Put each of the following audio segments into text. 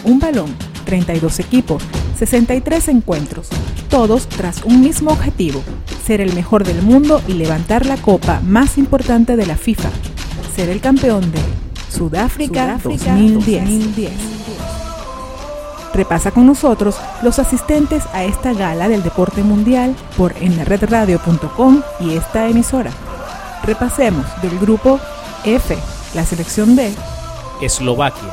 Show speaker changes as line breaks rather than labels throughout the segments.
un balón, 32 equipos, 63 encuentros, todos tras un mismo objetivo, ser el mejor del mundo y levantar la copa más importante de la FIFA, ser el campeón de Sudáfrica 2010. Repasa con nosotros los asistentes a esta gala del deporte mundial por nredradio.com y esta emisora. Repasemos del grupo F, la selección de
Eslovaquia.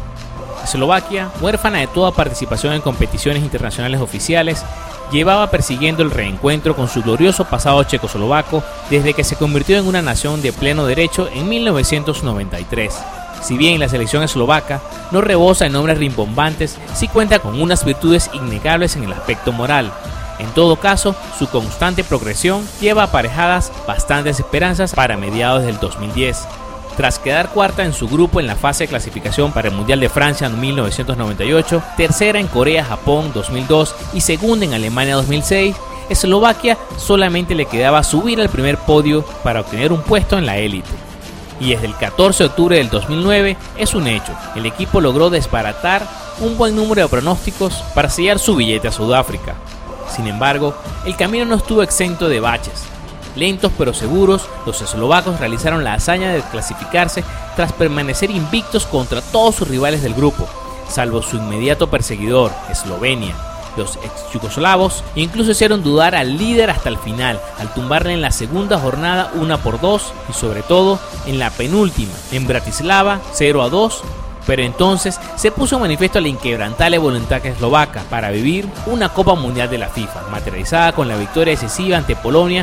Eslovaquia, huérfana de toda participación en competiciones internacionales oficiales, llevaba persiguiendo el reencuentro con su glorioso pasado checoslovaco desde que se convirtió en una nación de pleno derecho en 1993. Si bien la selección eslovaca no rebosa en nombres rimbombantes, sí cuenta con unas virtudes innegables en el aspecto moral. En todo caso, su constante progresión lleva aparejadas bastantes esperanzas para mediados del 2010. Tras quedar cuarta en su grupo en la fase de clasificación para el Mundial de Francia en 1998, tercera en Corea-Japón 2002 y segunda en Alemania 2006, Eslovaquia solamente le quedaba subir al primer podio para obtener un puesto en la élite. Y desde el 14 de octubre del 2009 es un hecho, el equipo logró desbaratar un buen número de pronósticos para sellar su billete a Sudáfrica. Sin embargo, el camino no estuvo exento de baches. Lentos pero seguros, los eslovacos realizaron la hazaña de clasificarse tras permanecer invictos contra todos sus rivales del grupo, salvo su inmediato perseguidor, Eslovenia. Los ex-yugoslavos incluso hicieron dudar al líder hasta el final, al tumbarle en la segunda jornada 1-2 y sobre todo en la penúltima, en Bratislava 0-2, pero entonces se puso en manifiesto la inquebrantable voluntad eslovaca para vivir una Copa Mundial de la FIFA, materializada con la victoria decisiva ante Polonia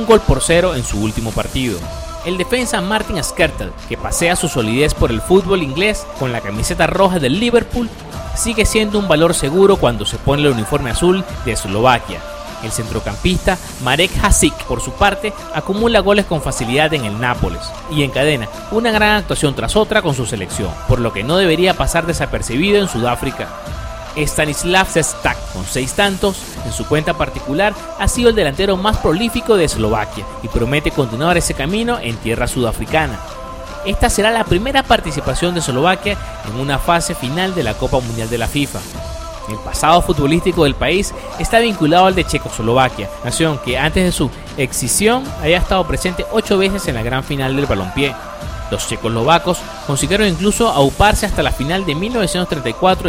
1-0 en su último partido. El defensa Martin Skrtel, que pasea su solidez por el fútbol inglés con la camiseta roja del Liverpool, sigue siendo un valor seguro cuando se pone el uniforme azul de Eslovaquia. El centrocampista Marek Hasic, por su parte, acumula goles con facilidad en el Nápoles y encadena una gran actuación tras otra con su selección, por lo que no debería pasar desapercibido en Sudáfrica. Stanislav Šestak, con 6 tantos en su cuenta particular, ha sido el delantero más prolífico de Eslovaquia y promete continuar ese camino en tierra sudafricana. Esta será la primera participación de Eslovaquia en una fase final de la Copa Mundial de la FIFA. El pasado futbolístico del país está vinculado al de Checoslovaquia, nación que antes de su escisión había estado presente 8 veces en la gran final del balompié. Los checoslovacos consiguieron incluso auparse hasta la final de 1934 y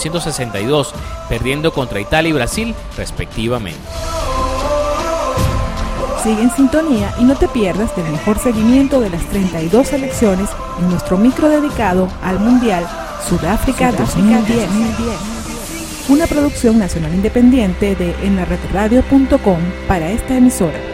1962, perdiendo contra Italia y Brasil respectivamente.
Sigue en sintonía y no te pierdas del mejor seguimiento de las 32 selecciones en nuestro micro dedicado al Mundial Sudáfrica 2010. Una producción nacional independiente de nredradio.com para esta emisora.